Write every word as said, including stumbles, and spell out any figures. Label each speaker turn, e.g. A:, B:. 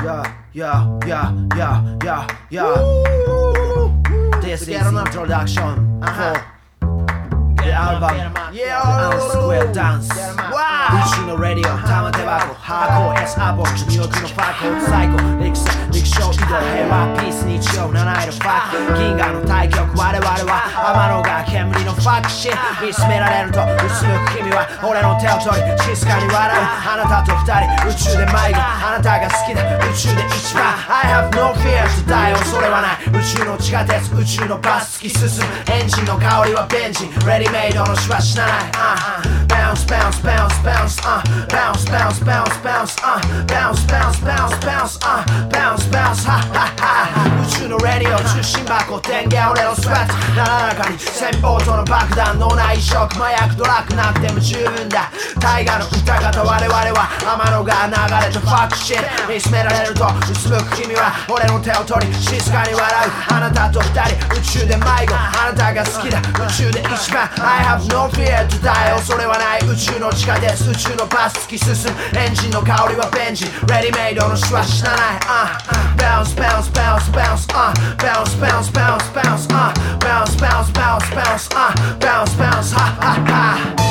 A: Yeah, yeah, yeah, yeah, yeah, yeah. This is introduction for the album Unsquare Dance. 宇宙のラディオ、玉手箱、ハーコー、S アポ、ニューヨークのファーコ、サイコ、陸さ、陸上移動、平和、ピース、日曜、七色ファック、銀河の対極、我々は天の川、煙のファックシー、見つめられると、うつむく君は俺の手を取り、静かに笑う、あなたと二人、宇宙で迷子、あなたが好きだ、宇宙で一番、I have no fear to die、恐れはない、宇宙の地下鉄、宇宙のバス、突き進む、エンジンの香りはベンジン、レディメイドの手は死なない、uh, bounce, bounce, bounce, bounce, uh, bounce, bounce, bounce, bounce, uh, bounce, bounce, bounce, bounce, uh, bounce, bounce, ha, ha, ha 宇宙のラディオ、中心箱、電源俺のスウェット、なだらかに戦法との爆弾、脳内移植、麻薬ドラッグなくても十分だ大河の歌方、我々は天の川流れとファックシット見つめられるとうつむく君は俺の手を取り静かに笑うあなたと二人宇宙で迷子あなたが好きだ宇宙で一番 I have no fear to die 恐れはない宇宙の地下鉄宇宙のバス突き進むエンジンの香りはベンジンレディメイドの手は死なない、uh, bounce bounce bounce bounce uh, bounce bounce bounce bounce uh, bounce bounce bounce bounce uh, bounce bounce ha ha ha